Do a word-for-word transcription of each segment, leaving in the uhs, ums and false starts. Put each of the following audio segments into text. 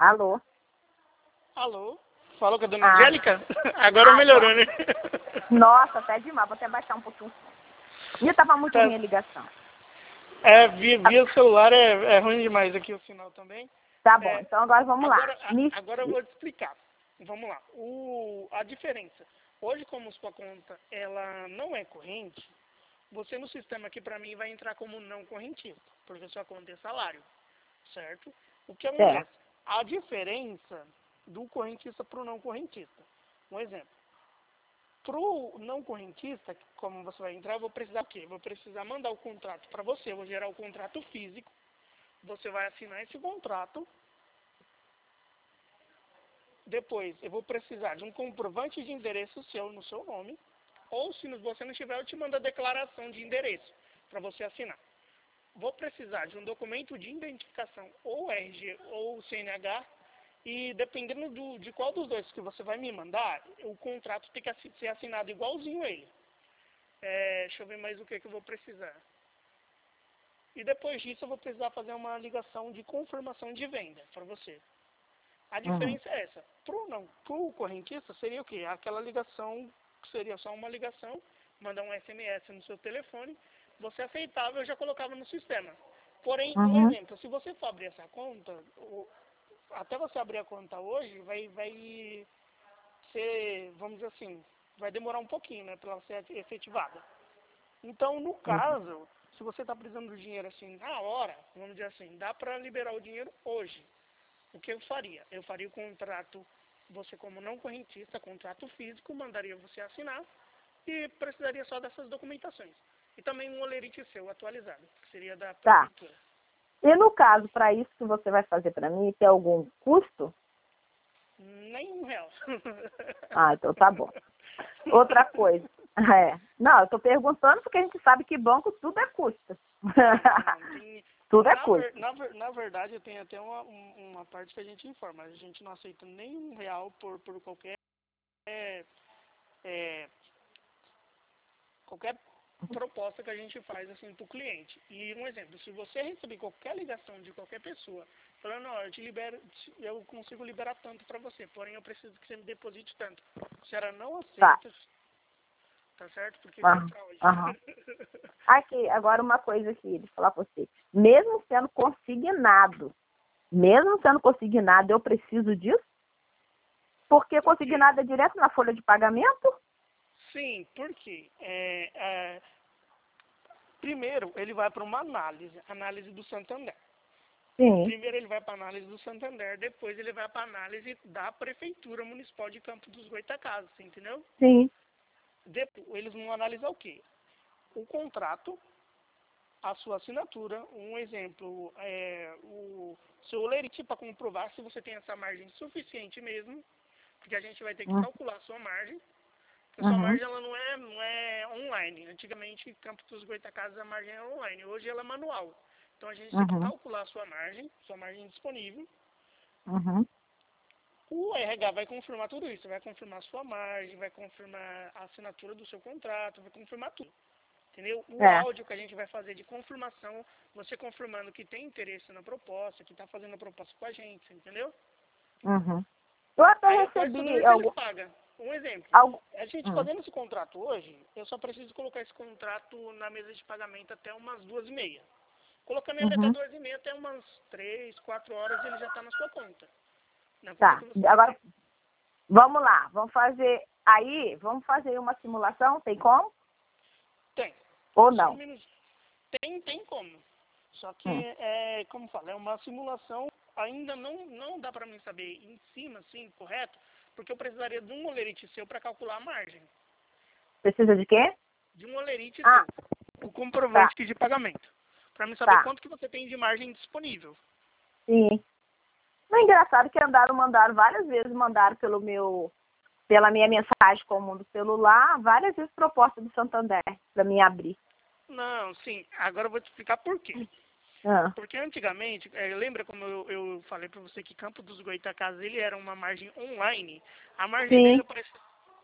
Alô? Alô? Falou com a dona Ah. Angélica? Agora melhorou, né? Nossa, até demais. Vou até baixar um pouquinho o som. Ih, tava muito Tá. ruim a ligação. É, via, via celular é, é ruim demais aqui o sinal também. Tá bom, É, então agora vamos agora, lá. a- Me... agora eu vou te explicar. Vamos lá. O, a diferença. Hoje, como sua conta ela não é corrente, você no sistema aqui para mim vai entrar como não correntista, porque sua conta é salário, certo? O que acontece? Certo. A diferença do correntista para o não correntista. Um exemplo. Para o não correntista, como você vai entrar, eu vou precisar o quê? Eu vou precisar mandar o contrato para você, eu vou gerar o contrato físico, você vai assinar esse contrato. Depois, eu vou precisar de um comprovante de endereço seu no seu nome, ou se você não tiver, eu te mando a declaração de endereço para você assinar. Vou precisar de um documento de identificação, ou R G ou C N H, e dependendo do, de qual dos dois que você vai me mandar, o contrato tem que assi- ser assinado igualzinho a ele. É, deixa eu ver mais o que, que eu vou precisar. E depois disso eu vou precisar fazer uma ligação de confirmação de venda para você. A Uhum. diferença é essa. Pro não, pro correntista seria o quê? Aquela ligação, que seria só uma ligação, mandar um S M S no seu telefone, você aceitava, eu já colocava no sistema. Porém, um Uhum. exemplo, se você for abrir essa conta, o- até você abrir a conta hoje, vai, vai ser, vamos dizer assim, vai demorar um pouquinho, né, para ela ser efetivada. Então, no Uhum. caso, se você está precisando do dinheiro assim, na hora, vamos dizer assim, dá para liberar o dinheiro hoje. O que eu faria? Eu faria o contrato, você como não correntista, contrato físico, mandaria você assinar e precisaria só dessas documentações. E também um olerite seu atualizado, que seria da Tá. prefeitura. E no caso, para isso que você vai fazer para mim, tem algum custo? Nem um real. Ah, então tá bom. Outra coisa. É. Não, eu tô perguntando porque a gente sabe que banco tudo é custo. Não, tem, Tudo é na, ver, custo. na, ver, na verdade, tem até uma, um- uma parte que a gente informa. A gente não aceita nem um real por, por qualquer, é, qualquer proposta que a gente faz assim para o cliente. E um exemplo, se você receber qualquer ligação de qualquer pessoa falando, ó, eu te libero, eu consigo liberar tanto para você, porém eu preciso que você me deposite tanto. Se ela não Tá. aceita, tá certo? Porque isso é Aham. fraude. Aham. Aqui, agora uma coisa aqui, deixa eu falar pra você. Mesmo sendo consignado, mesmo sendo consignado, eu preciso disso? Porque Por quê? consignado é direto na folha de pagamento? Sim, porque é, é, primeiro ele vai para uma análise, análise do Santander. Sim, Primeiro ele vai para a análise do Santander, depois ele vai para a análise da Prefeitura Municipal de Campo dos Goytacazes, entendeu? sim. Depois, eles vão analisar o quê? O contrato, a sua assinatura, um exemplo, é, o seu lerite para comprovar se você tem essa margem suficiente mesmo, porque a gente vai ter que Hum, calcular a sua margem, porque a sua Uhum, margem ela não é, não é online. Antigamente, em Campos dos Goytacazes, a margem era online, hoje ela é manual. Então a gente tem que uhum, calcular a sua margem, sua margem disponível. uhum. O R H vai confirmar tudo isso, vai confirmar a sua margem, vai confirmar a assinatura do seu contrato, vai confirmar tudo. Entendeu? O É. áudio que a gente vai fazer de confirmação, você confirmando que tem interesse na proposta, que está fazendo a proposta com a gente, entendeu? Uhum. Eu até Aí após tudo recebi isso eles algo, pagam. Um exemplo, algo. a gente Hum, fazendo esse contrato hoje, eu só preciso colocar esse contrato na mesa de pagamento até umas duas e meia. Colocando ele até uhum. duas e meia, até umas três, quatro horas ele já está na sua conta. Na conta Tá. que você Agora, quiser. vamos lá. Vamos fazer. Aí, vamos fazer uma simulação? Tem como? Tem. Ou Só um não? minuto. Tem, tem como. Só que, Hum. é, como fala, é uma simulação, ainda não, não dá para mim saber em cima, assim, correto, porque eu precisaria de um olerite seu para calcular a margem. Precisa de quê? De um olerite Ah, seu, o tá, comprovante de pagamento, para mim saber tá. quanto que você tem de margem disponível. Sim. Não é engraçado que andaram, mandaram várias vezes, mandaram pelo meu, pela minha mensagem comum do celular, várias vezes proposta do Santander para mim abrir. Não, sim, agora eu vou te explicar por quê. Ah, Porque antigamente, é, lembra como eu, eu falei para você que Campo dos Goytacazes ele era uma margem online? A margem dele sim, aparece...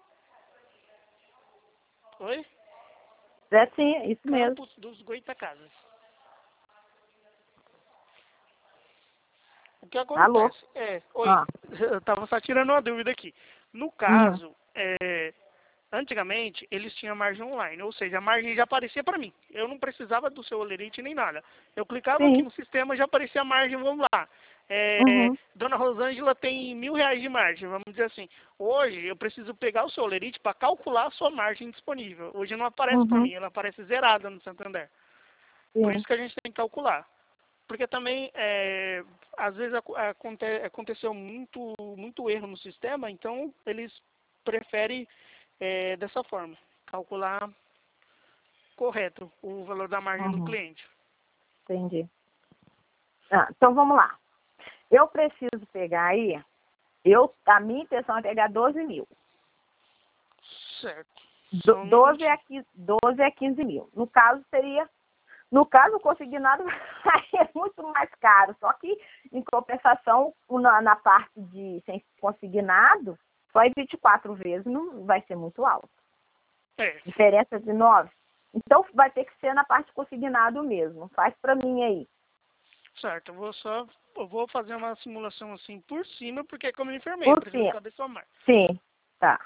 Oi? é sim, é isso mesmo. Campos dos Goytacazes. O que Alô? acontece? É, oi, Ah. eu tava só tirando uma dúvida aqui. No caso, é, antigamente, eles tinham margem online, ou seja, a margem já aparecia para mim. Eu não precisava do seu olerite nem nada. Eu clicava aqui Sim. no sistema, já aparecia a margem, vamos lá. É, Uhum. Dona Rosângela tem mil reais de margem, vamos dizer assim. Hoje, eu preciso pegar o seu olerite para calcular a sua margem disponível. Hoje não aparece para Uhum. mim, ela aparece zerada no Santander. Por Sim. isso que a gente tem que calcular. Porque também, é, às vezes, aco- aconte, aconteceu muito, muito erro no sistema, então eles preferem é, dessa forma, calcular correto o valor da margem do Uhum. cliente. Entendi. Ah, então vamos lá. Eu preciso pegar aí, eu, a minha intenção é pegar doze mil. Certo. Do- Só um doze minutinho. a quinze, doze a quinze mil. No caso, seria. No caso, o consignado é muito mais caro. Só que, em compensação, na, na parte de sem consignado, só em vinte e quatro vezes não vai ser muito alto. É, Diferença de nove. Então, vai ter que ser na parte consignado mesmo. Faz para mim aí. certo. Eu vou só, eu vou fazer uma simulação assim por cima, porque como eu informei, eu Por preciso cima. saber sua margem. Sim, tá.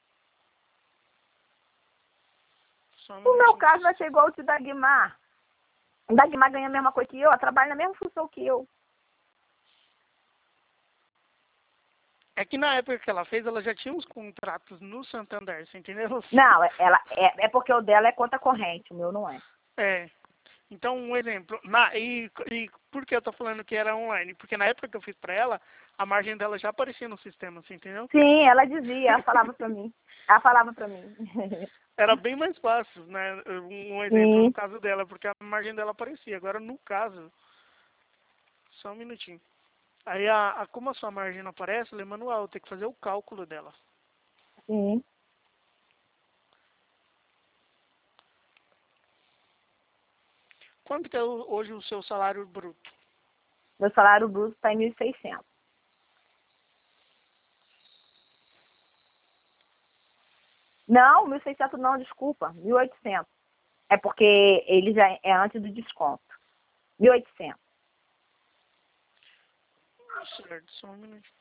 Só um O meu minutinho. caso vai ser igual o de Dagmar. O Dagmar ganha a mesma coisa que eu, ela trabalha na mesma função que eu. É que na época que ela fez, ela já tinha uns contratos no Santander, você entendeu? Não, ela, é, é porque o dela é conta corrente, o meu não é. É. Então, um exemplo. Na, e, e por que eu tô falando que era online? Porque na época que eu fiz pra ela, a margem dela já aparecia no sistema, você entendeu? Sim, ela dizia, ela falava pra mim. Ela falava pra mim. Era bem mais fácil, né? Um um exemplo no Sim, caso dela, porque a margem dela aparecia. Agora, no caso, só um minutinho. Aí, a, a- como a sua margem não aparece, ela é manual, tem que fazer o cálculo dela. sim. Quanto que é o- hoje o seu salário bruto? Meu salário bruto está em mil e seiscentos. Não, mil e seiscentos não, desculpa, mil e oitocentos. É porque ele já é antes do desconto. mil e oitocentos. Certo, só um minutinho.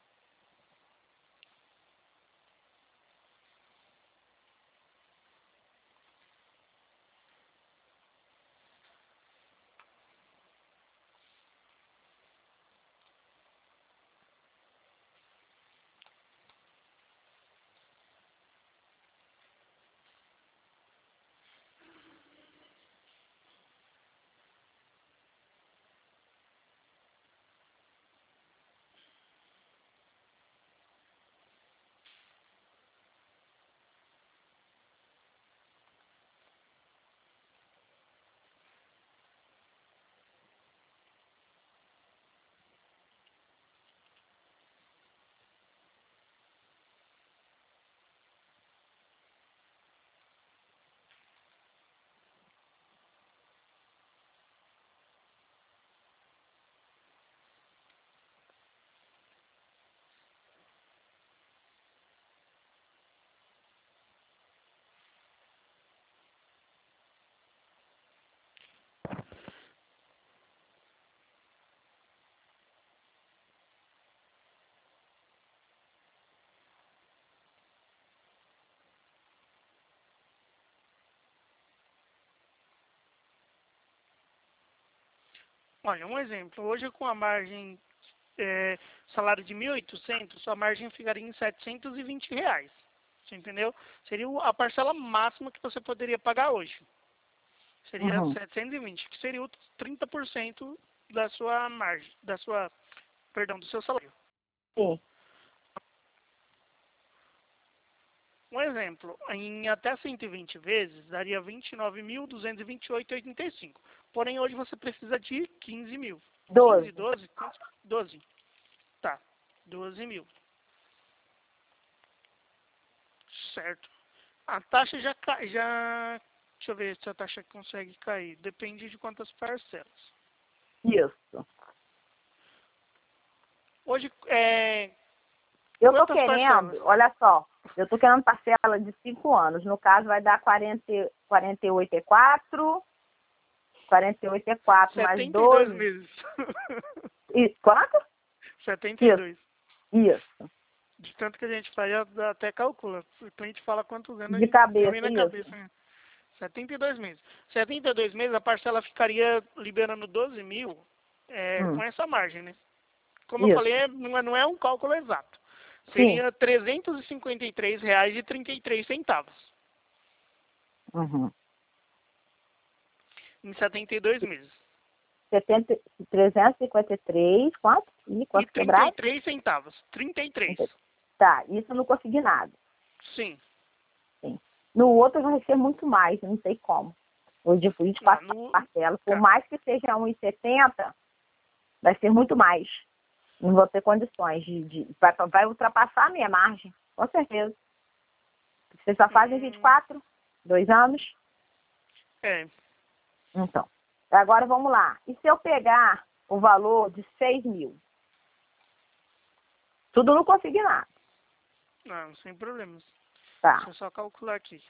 Olha, um exemplo. Hoje, com a margem é, salário de mil e oitocentos, sua margem ficaria em setecentos e vinte reais. Você entendeu? Seria o- a parcela máxima que você poderia pagar hoje. Seria Uhum. setecentos e vinte, que seria os trinta por cento da sua margem, da sua, perdão, do seu salário. Sim. Um exemplo, em até cento e vinte vezes, daria vinte e nove mil duzentos e vinte e oito vírgula oitenta e cinco. Porém, hoje você precisa de quinze mil. quinze, doze. doze, quanto? doze. Tá, doze mil. Certo. A taxa já cai, já... Deixa eu ver se a taxa consegue cair. Depende de quantas parcelas. Isso. Hoje, é... Eu tô quantas parcelas? querendo, olha só, eu tô querendo parcela de cinco anos. No caso, vai dar quarenta, quarenta e oito e quatro, quarenta e oito e quatro mais setenta e dois doze. meses. E, quanto? setenta e dois. Isso. De tanto que a gente faz, já até calcula. O cliente fala quantos anos De cabeça, vem na isso. cabeça. Né? setenta e dois meses. setenta e dois meses, a parcela ficaria liberando doze mil é, Hum. com essa margem, né? Como Isso. eu falei, é, não, é, não é um cálculo exato. Sim. Seria trezentos e cinquenta e três reais e trinta e três centavos. Uhum. Em setenta e dois meses. setenta, trezentos e cinquenta e três, quanto? E quanto E trinta e quebrar? três centavos. trinta e três. Tá, isso não consegui nada. Sim. Sim. No outro vai ser muito mais, não sei como. O de vinte e quatro Não, no... parcelas, por tá. mais que seja um e setenta, vai ser muito mais. Não vou ter condições de... de vai, vai ultrapassar a minha margem, com certeza. Vocês só fazem Hum. vinte e quatro, dois anos. É. Então, agora vamos lá. E se eu pegar o valor de seis mil? Tudo não consegui nada. Não, sem problemas. Tá. Deixa eu só calcular aqui.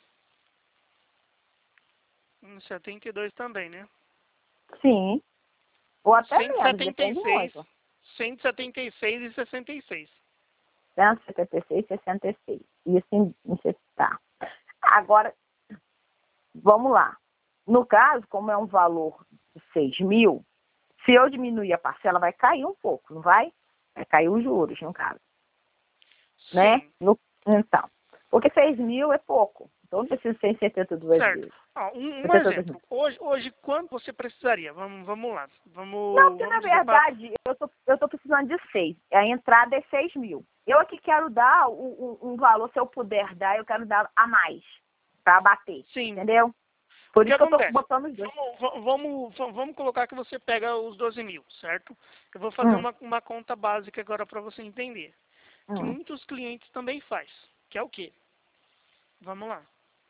Em setenta e dois também, né? Sim. Ou até cento e menos, setenta e depende seis. muito. cento e setenta e seis e sessenta e seis. cento e setenta e seis, sessenta e seis. Isso em, em tá. Agora, vamos lá. No caso, como é um valor de seis mil, se eu diminuir a parcela, vai cair um pouco, não vai? Vai cair os juros, no caso. Sim. Né? No, então. Porque seis mil é pouco. Então, não precisa ser em setenta e duas Certo. vezes. Ah, um, um setenta e duas exemplo. Hoje, hoje, quanto você precisaria? Vamos, vamos lá. Vamos, Não, porque na vamos dizer pra... verdade eu tô, eu tô precisando de seis. A entrada é seis mil. Eu aqui quero dar um, um, um valor, se eu puder dar, eu quero dar a mais. Pra bater. Sim. Entendeu? Por O que isso que eu tô acontece? botando os dois. Vamos, vamos, vamos colocar que você pega os doze mil, certo? Eu vou fazer Hum, uma, uma conta básica agora para você entender. Que hum. muitos clientes também faz. Que é o quê? Vamos lá.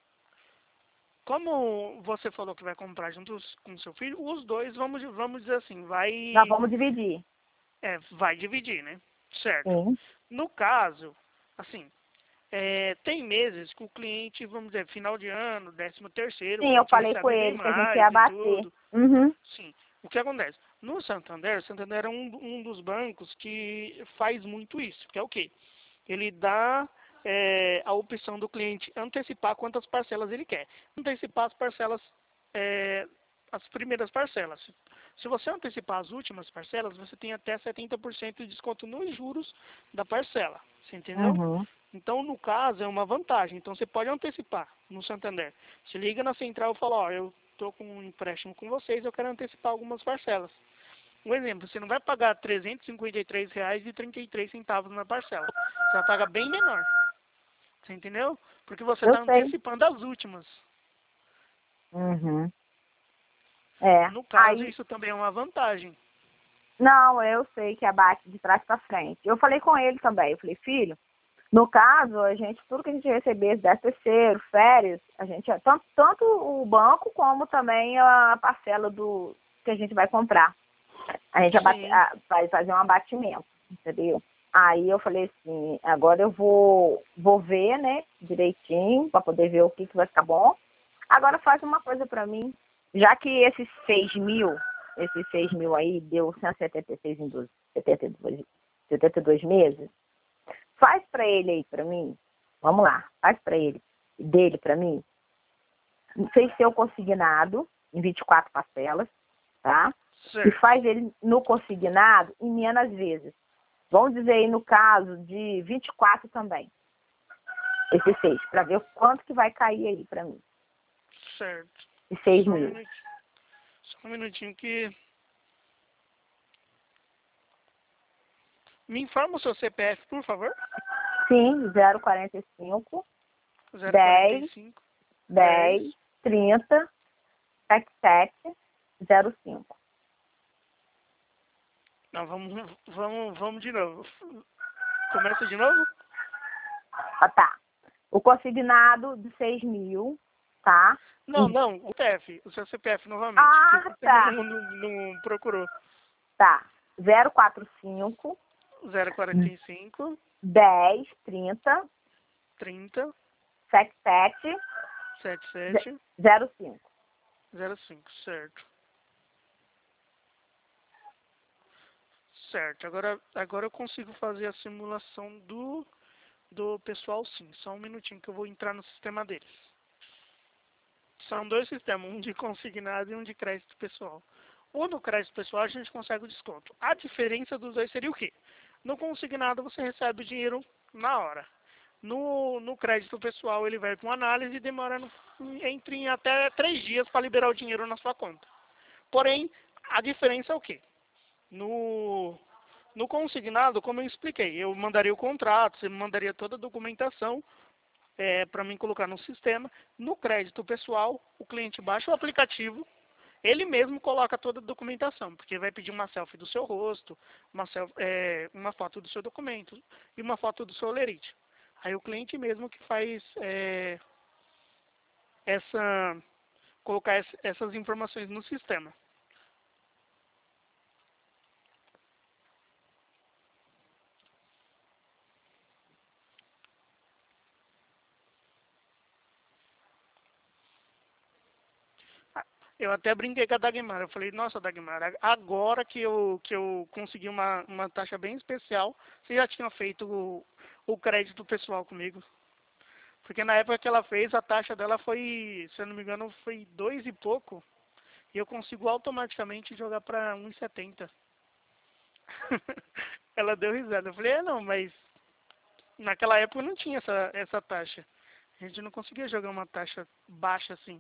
Como você falou que vai comprar juntos com seu filho, os dois, vamos, vamos dizer assim, vai, Nós vamos dividir. é, vai dividir, né? Certo. Sim. No caso, assim, é, tem meses que o cliente, vamos dizer, final de ano, décimo terceiro, o Sim, eu cliente falei com recebe bem ele que a gente mais ia e bater. tudo. Uhum. Sim. O que acontece? No Santander, o Santander é um, um dos bancos que faz muito isso, que é o quê? Ele dá é, a opção do cliente antecipar quantas parcelas ele quer. Antecipar as parcelas, é, as primeiras parcelas. Se você antecipar as últimas parcelas, você tem até setenta por cento de desconto nos juros da parcela. Você entendeu? Uhum. Então, no caso, é uma vantagem. Então, você pode antecipar no Santander. Você liga na central e fala, ó, eu estou com um empréstimo com vocês, eu quero antecipar algumas parcelas. Um exemplo, você não vai pagar trezentos e cinquenta e três reais e trinta e três centavos na parcela. Você vai pagar bem menor. Você entendeu? Porque você Eu está sei. antecipando as últimas. Uhum. É. No caso, Aí, isso também é uma vantagem. não, eu sei que abate de trás para frente. Eu falei com ele também. Eu falei, filho, no caso, a gente, tudo que a gente receber, décimo terceiro, férias, a gente, tanto, tanto o banco como também a parcela do que a gente vai comprar. A gente abate, Sim. a, vai fazer um abatimento, entendeu? Aí eu falei assim, agora eu vou, vou ver, né, direitinho, para poder ver o que, que vai ficar bom. Agora faz uma coisa para mim, já que esses seis mil, esses seis mil aí deu cento e setenta e seis em doze, setenta e dois, setenta e dois meses, faz para ele aí para mim, vamos lá, faz para ele, dele para mim, sem ser o consignado, em vinte e quatro parcelas, tá? Certo. E faz ele no consignado em menos vezes. Vamos dizer aí no caso de vinte e quatro também. Esses seis, para ver o quanto que vai cair aí para mim. Certo. E seis Só um mil. minutinho. Só um minutinho que... Me informa o seu C P F, por favor. Sim, zero quarenta e cinco, zero quarenta e dez, cinco, dez, trinta, setenta e sete, zero cinco. Não, vamos, vamos, vamos de novo. Começa de novo? Ah, tá. O consignado de seis mil, tá? Não, não, o C P F, o seu C P F novamente. Ah, que você tá. não, não, não procurou. Tá. zero quatro cinco, zero quarenta e cinco, dez, trinta, trinta, setenta e sete, setenta e sete, zero cinco. zero cinco, certo. Certo, agora, agora eu consigo fazer a simulação do, do pessoal sim. Só um minutinho que eu vou entrar no sistema deles. São dois sistemas, um de consignado e um de crédito pessoal. O do crédito pessoal a gente consegue o desconto. A diferença dos dois seria o quê? No consignado você recebe o dinheiro na hora. No, no crédito pessoal ele vai com análise e demora no, entre até três dias para liberar o dinheiro na sua conta. Porém, a diferença é o quê? No, no consignado, como eu expliquei, eu mandaria o contrato, você me mandaria toda a documentação é, para mim colocar no sistema. No crédito pessoal, o cliente baixa o aplicativo, ele mesmo coloca toda a documentação, porque vai pedir uma selfie do seu rosto, uma, selfie, é, uma foto do seu documento e uma foto do seu holerite. Aí o cliente mesmo que faz é, essa, colocar essa, essas informações no sistema. Eu até brinquei com a Dagmar. Eu falei, nossa, Dagmar, agora que eu, que eu consegui uma, uma taxa bem especial, você já tinha feito o, o crédito pessoal comigo. Porque na época que ela fez, a taxa dela foi, se eu não me engano, foi dois e pouco. E eu consigo automaticamente jogar para um e setenta. Ela deu risada. Eu falei, é não, mas naquela época não tinha essa, essa taxa. A gente não conseguia jogar uma taxa baixa assim.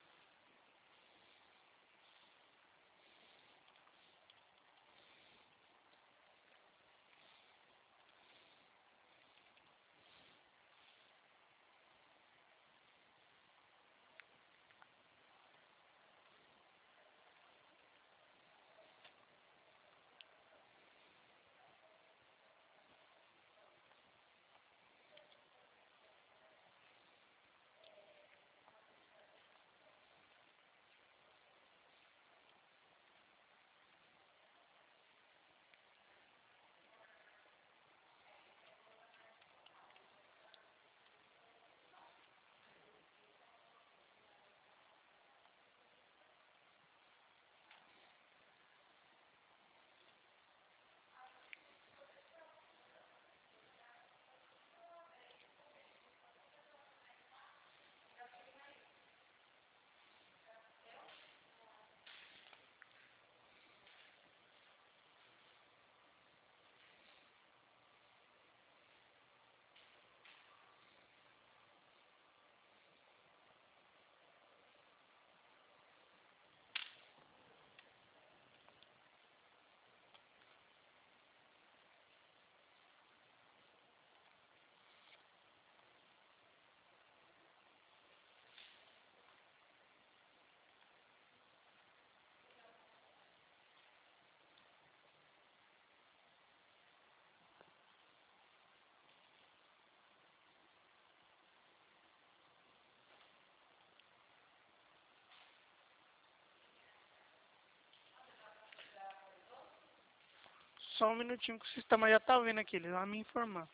Só um minutinho que o sistema já tá vendo aqui, ele vai me informar.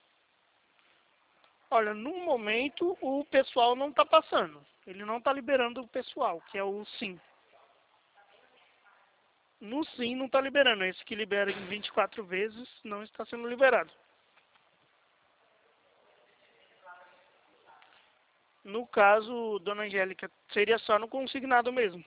Olha, no momento o pessoal não está passando. Ele não está liberando o pessoal, que é o sim. No sim não está liberando. Esse que libera em vinte e quatro vezes não está sendo liberado. No caso, dona Angélica, seria só no consignado mesmo.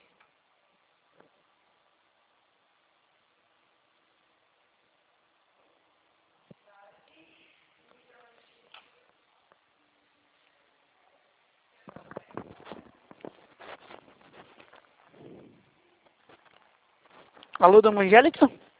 Alô, dona Angélica?